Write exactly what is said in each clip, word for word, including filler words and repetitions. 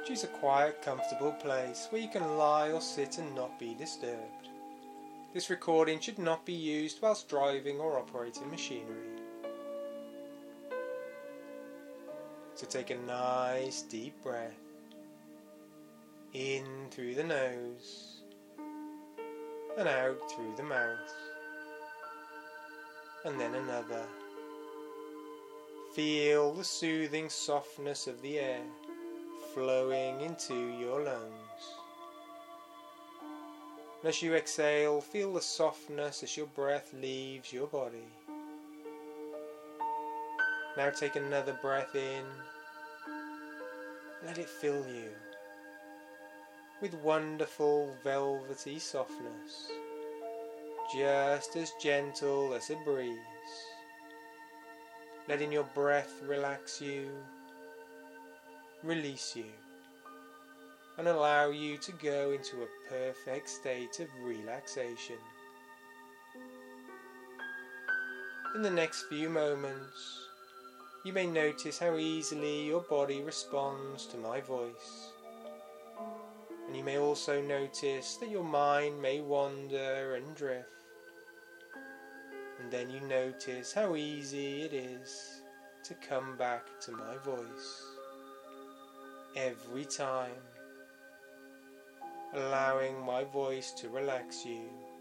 Choose a quiet, comfortable place where you can lie or sit and not be disturbed. This recording should not be used whilst driving or operating machinery. So take a nice deep breath in through the nose and out through the mouth, and then another. Feel the soothing softness of the air flowing into your lungs. And as you exhale, feel the softness as your breath leaves your body. Now take another breath in. Let it fill you with wonderful velvety softness, just as gentle as a breeze. Letting your breath relax you, release you, and allow you to go into a perfect state of relaxation. In the next few moments, you may notice how easily your body responds to my voice. And you may also notice that your mind may wander and drift. And then you notice how easy it is to come back to my voice every time, allowing my voice to relax you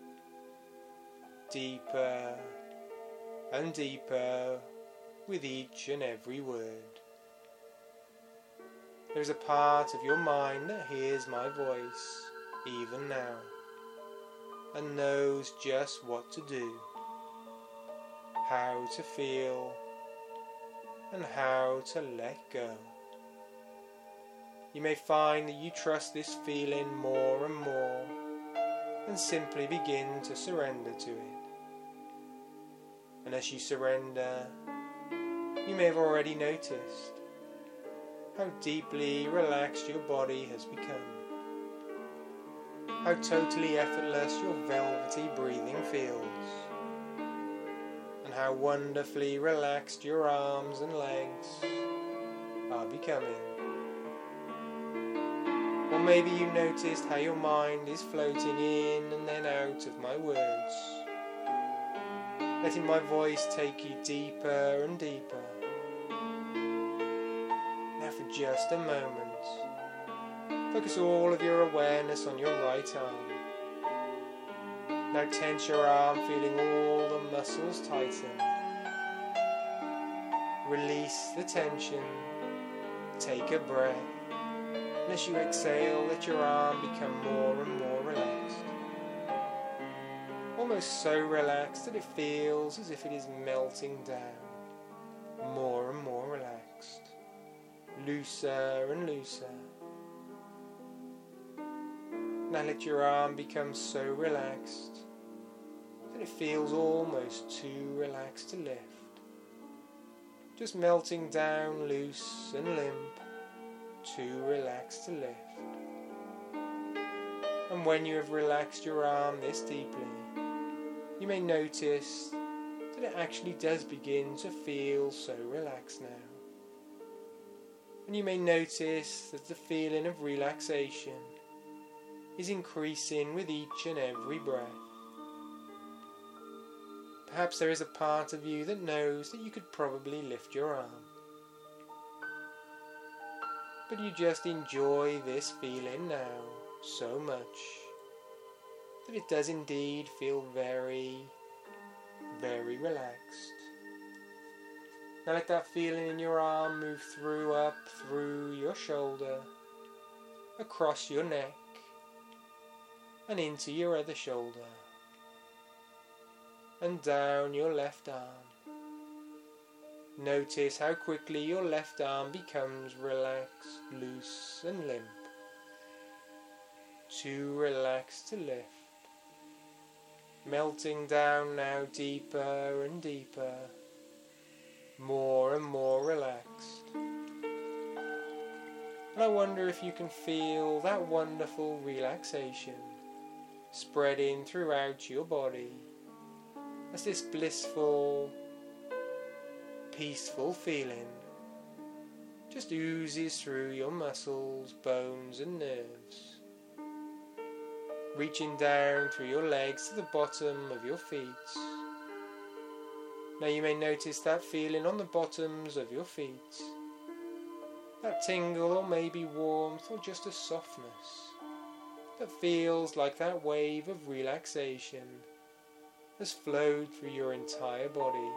deeper and deeper with each and every word. There is a part of your mind that hears my voice even now and knows just what to do, how to feel, and how to let go. You may find that you trust this feeling more and more and simply begin to surrender to it. And as you surrender, you may have already noticed how deeply relaxed your body has become, how totally effortless your velvety breathing feels, and how wonderfully relaxed your arms and legs are becoming. Or maybe you noticed how your mind is floating in and then out of my words, letting my voice take you deeper and deeper. Now for just a moment, focus all of your awareness on your right arm. Now tense your arm, feeling all the muscles tighten. Release the tension, take a breath, and as you exhale, let your arm become more and more relaxed. Almost so relaxed that it feels as if it is melting down, more and more relaxed, looser and looser. Now let your arm become so relaxed that it feels almost too relaxed to lift, just melting down loose and limp, too relaxed to lift. And when you have relaxed your arm this deeply, you may notice that it actually does begin to feel so relaxed now. And you may notice that the feeling of relaxation is increasing with each and every breath. Perhaps there is a part of you that knows that you could probably lift your arm, but you just enjoy this feeling now so much that it does indeed feel very, very relaxed. Now let that feeling in your arm move through, up through your shoulder, across your neck, and into your other shoulder, and down your left arm. Notice how quickly your left arm becomes relaxed, loose and limp, too relaxed to lift. Melting down now deeper and deeper, more and more relaxed. And I wonder if you can feel that wonderful relaxation spreading throughout your body as this blissful, peaceful feeling just oozes through your muscles, bones and nerves, reaching down through your legs to the bottom of your feet. Now you may notice that feeling on the bottoms of your feet, that tingle or maybe warmth or just a softness that feels like that wave of relaxation has flowed through your entire body.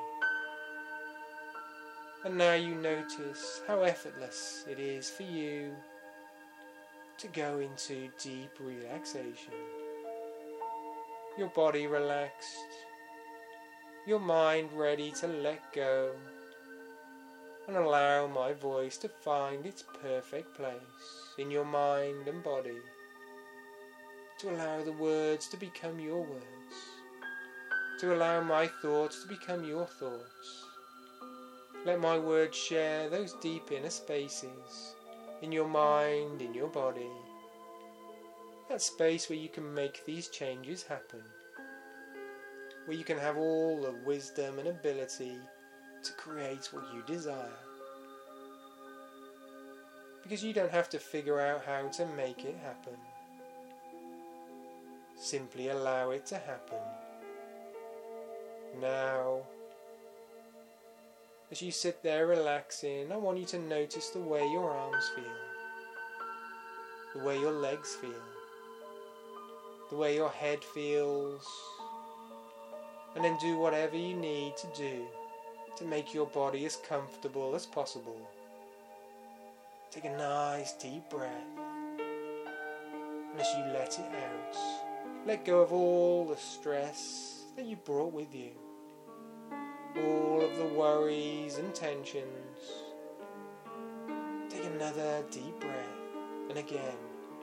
And now you notice how effortless it is for you to go into deep relaxation. Your body relaxed, your mind ready to let go and allow my voice to find its perfect place in your mind and body, to allow the words to become your words, to allow my thoughts to become your thoughts. Let my words share those deep inner spaces in your mind, in your body, that space where you can make these changes happen, where you can have all the wisdom and ability to create what you desire. Because you don't have to figure out how to make it happen. Simply allow it to happen. Now, as you sit there relaxing, I want you to notice the way your arms feel, the way your legs feel, the way your head feels, and then do whatever you need to do to make your body as comfortable as possible. Take a nice deep breath, and as you let it out, let go of all the stress that you brought with you, all of the worries and tensions. Take another deep breath, and again,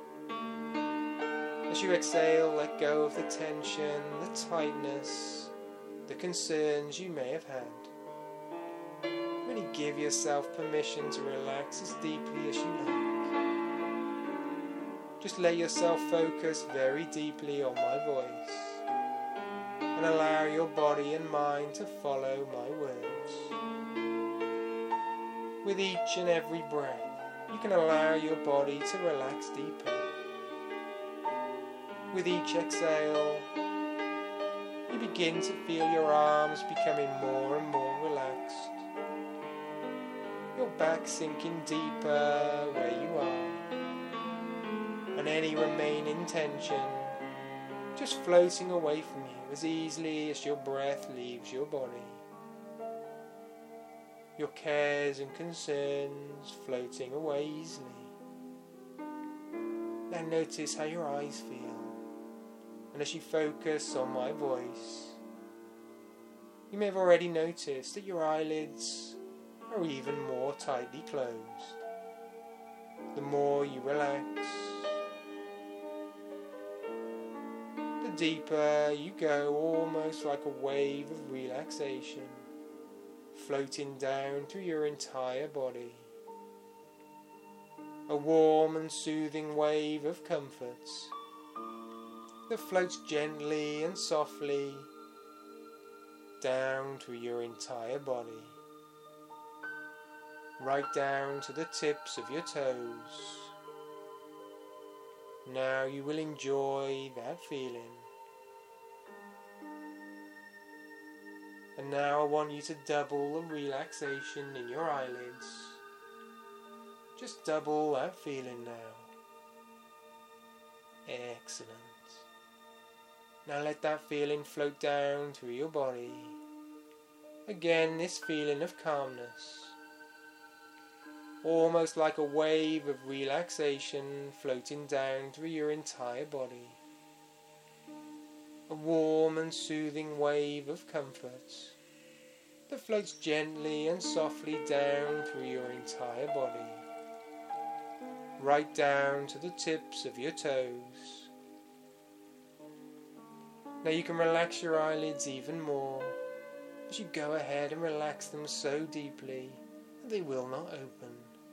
as you exhale, let go of the tension, the tightness, the concerns you may have had. Really give yourself permission to relax as deeply as you like. Just let yourself focus very deeply on my voice and allow your body and mind to follow my words. With each and every breath, you can allow your body to relax deeper. With each exhale, you begin to feel your arms becoming more and more relaxed, your back sinking deeper where you are, and any remaining tension just floating away from you as easily as your breath leaves your body. Your cares and concerns floating away easily. Now notice how your eyes feel, and as you focus on my voice, you may have already noticed that your eyelids are even more tightly closed. The more you relax, the deeper you go, almost like a wave of relaxation, floating down through your entire body. A warm and soothing wave of comfort that floats gently and softly down through your entire body, right down to the tips of your toes. Now you will enjoy that feeling. And now I want you to double the relaxation in your eyelids. Just double that feeling now. Excellent. Now let that feeling float down through your body. Again, this feeling of calmness, almost like a wave of relaxation floating down through your entire body. A warm and soothing wave of comfort that floats gently and softly down through your entire body, right down to the tips of your toes. Now you can relax your eyelids even more as you go ahead and relax them so deeply that they will not open.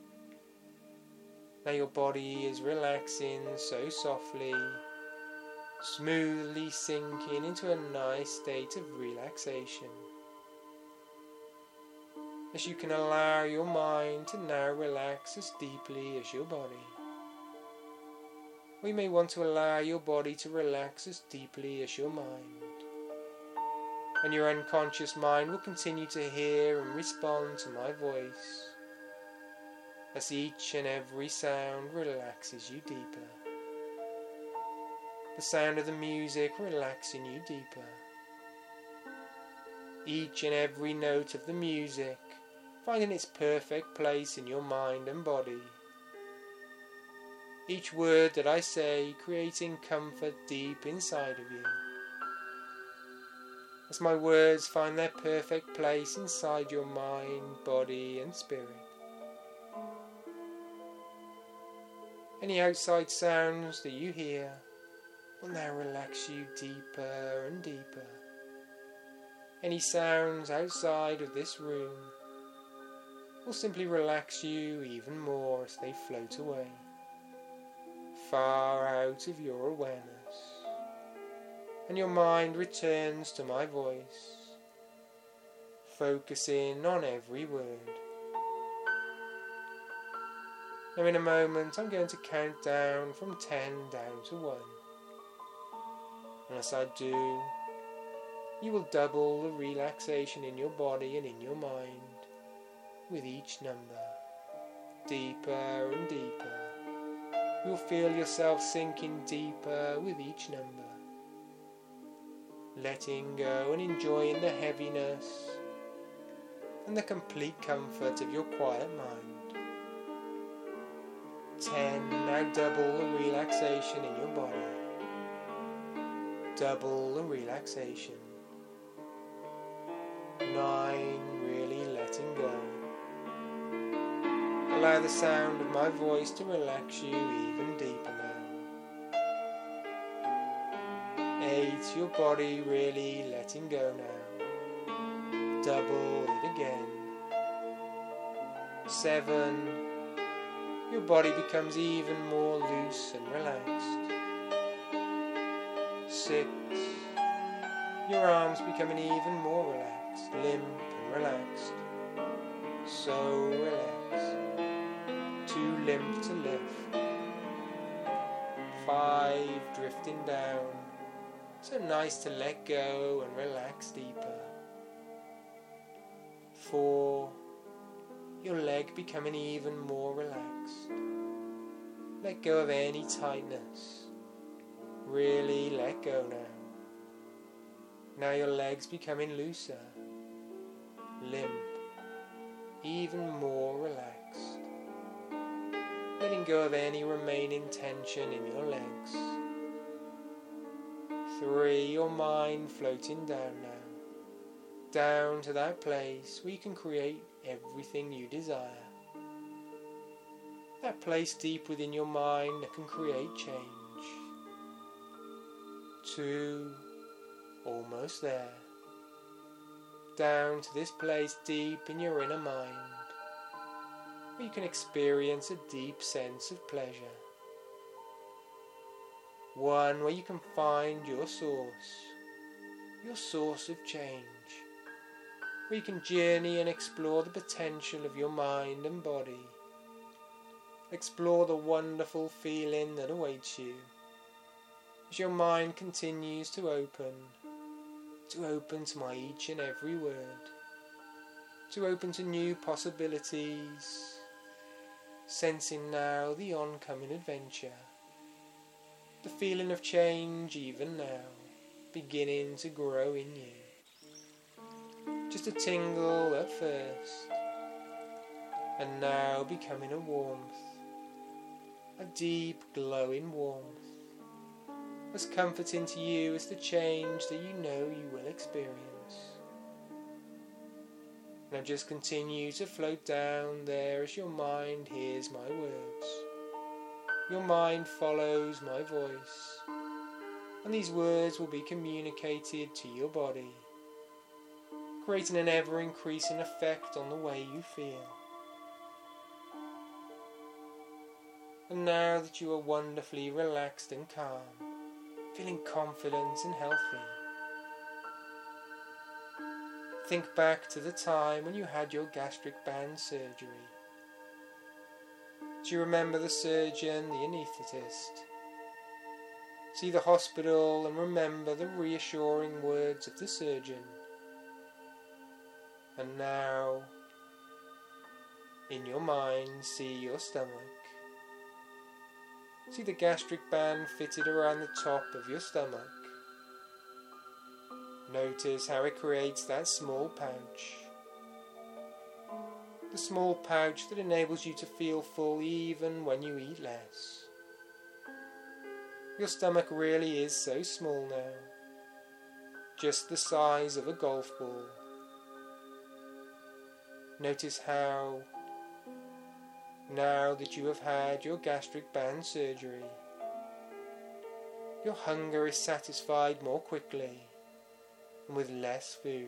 Now your body is relaxing so softly, smoothly sinking into a nice state of relaxation. as you can allow your mind to now relax as deeply as your body. We may want to allow your body to relax as deeply as your mind. And your unconscious mind will continue to hear and respond to my voice as each and every sound relaxes you deeper. The sound of the music relaxing you deeper. Each and every note of the music finding its perfect place in your mind and body. Each word that I say creating comfort deep inside of you. As my words find their perfect place inside your mind, body and spirit. Any outside sounds that you hear will now relax you deeper and deeper. Any sounds outside of this room will simply relax you even more as they float away, far out of your awareness. And your mind returns to my voice, focusing on every word. Now in a moment I'm going to count down from ten down to one. And as I do, you will double the relaxation in your body and in your mind with each number, deeper and deeper. You'll feel yourself sinking deeper with each number, letting go and enjoying the heaviness and the complete comfort of your quiet mind. Ten, now double the relaxation in your body. Double the relaxation. Nine, really letting go. Allow the sound of my voice to relax you even deeper now. Eight, your body really letting go now. Double it again. Seven, your body becomes even more loose and relaxed. Six, your arms becoming even more relaxed, limp and relaxed. So relaxed. Too limp to lift. Five, drifting down. So nice to let go and relax deeper. Four, your leg becoming even more relaxed. Let go of any tightness. Really let go now. Now your legs becoming looser, limp, even more relaxed. Letting go of any remaining tension in your legs. Three, your mind floating down now. Down to that place where you can create everything you desire. That place deep within your mind that can create change. Two, almost there. Down to this place deep in your inner mind, where you can experience a deep sense of pleasure. One where you can find your source, your source of change, where you can journey and explore the potential of your mind and body. Explore the wonderful feeling that awaits you as your mind continues to open, to open to my each and every word, to open to new possibilities, sensing now the oncoming adventure, the feeling of change even now, beginning to grow in you. Just a tingle at first, and now becoming a warmth, a deep glowing warmth, as comforting to you as the change that you know you will experience. Now just continue to float down there as your mind hears my words. Your mind follows my voice, and these words will be communicated to your body, creating an ever-increasing effect on the way you feel. And now that you are wonderfully relaxed and calm, feeling confident and healthy, Think back to the time when you had your gastric band surgery. Do you remember the surgeon, the anaesthetist? See the hospital and remember the reassuring words of the surgeon. And now, in your mind, see your stomach. See the gastric band fitted around the top of your stomach. Notice how it creates that small pouch. The small pouch that enables you to feel full even when you eat less. Your stomach really is so small now, just the size of a golf ball. Notice how, now that you have had your gastric band surgery, your hunger is satisfied more quickly and with less food,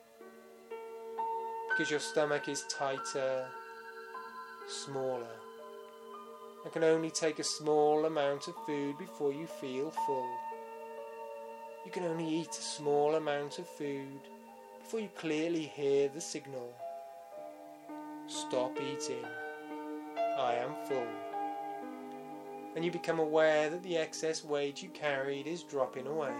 because your stomach is tighter, smaller, and can only take a small amount of food before you feel full. You can only eat a small amount of food before you clearly hear the signal. Stop eating. I am full. And you become aware that the excess weight you carried is dropping away.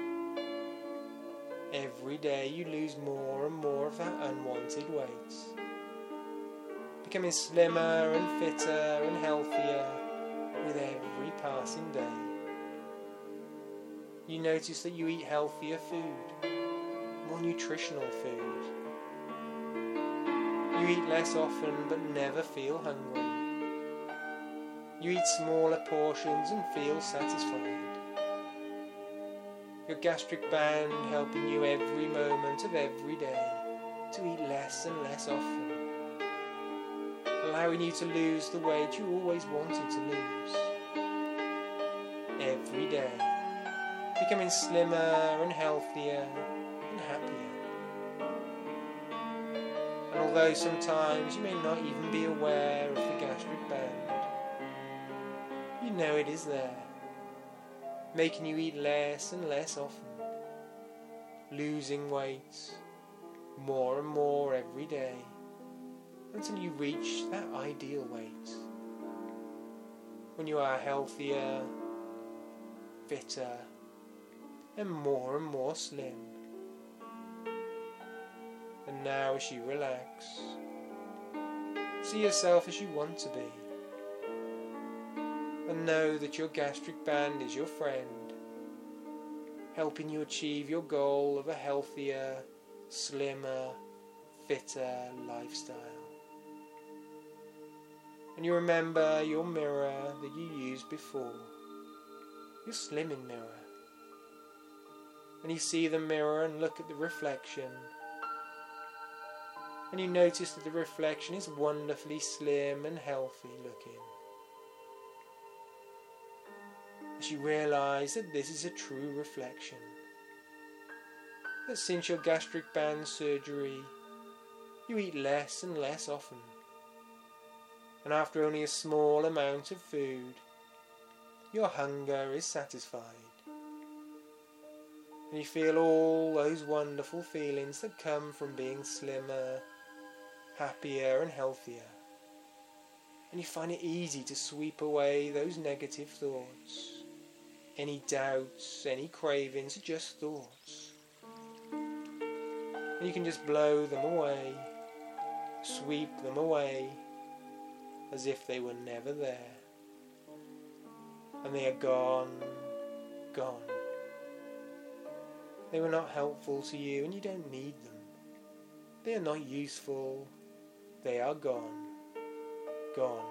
Every day you lose more and more of that unwanted weight, becoming slimmer and fitter and healthier with every passing day. You notice that you eat healthier food, more nutritional food. You eat less often but never feel hungry. You eat smaller portions and feel satisfied. Your gastric band helping you every moment of every day to eat less and less often, allowing you to lose the weight you always wanted to lose. Every day, becoming slimmer and healthier and happier. And although sometimes you may not even be aware of the gastric band, you know it is there, making you eat less and less often, losing weight more and more every day until you reach that ideal weight, when you are healthier, fitter, and more and more slim. And now as you relax, see yourself as you want to be. And know that your gastric band is your friend, helping you achieve your goal of a healthier, slimmer, fitter lifestyle. And you remember your mirror that you used before, your slimming mirror. And you see the mirror and look at the reflection. And you notice that the reflection is wonderfully slim and healthy looking. As you realise that this is a true reflection, that since your gastric band surgery, you eat less and less often, and after only a small amount of food, your hunger is satisfied, and you feel all those wonderful feelings that come from being slimmer, happier and healthier, and you find it easy to sweep away those negative thoughts. Any doubts, any cravings are just thoughts. And you can just blow them away, sweep them away, as if they were never there. And they are gone, gone. They were not helpful to you and you don't need them. They are not useful. They are gone, gone.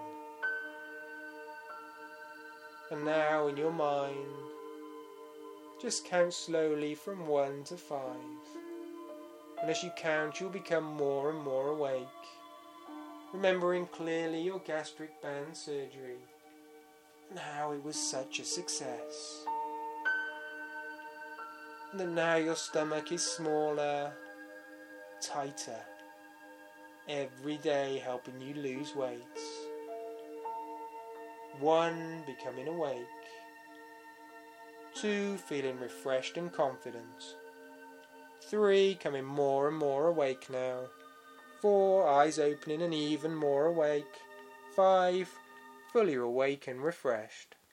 And now in your mind, just count slowly from one to five. And as you count, you'll become more and more awake, remembering clearly your gastric band surgery and how it was such a success. And that now your stomach is smaller, tighter, every day helping you lose weight. One, becoming awake. Two, feeling refreshed and confident. Three, coming more and more awake now. Four, eyes opening and even more awake. Five, fully awake and refreshed.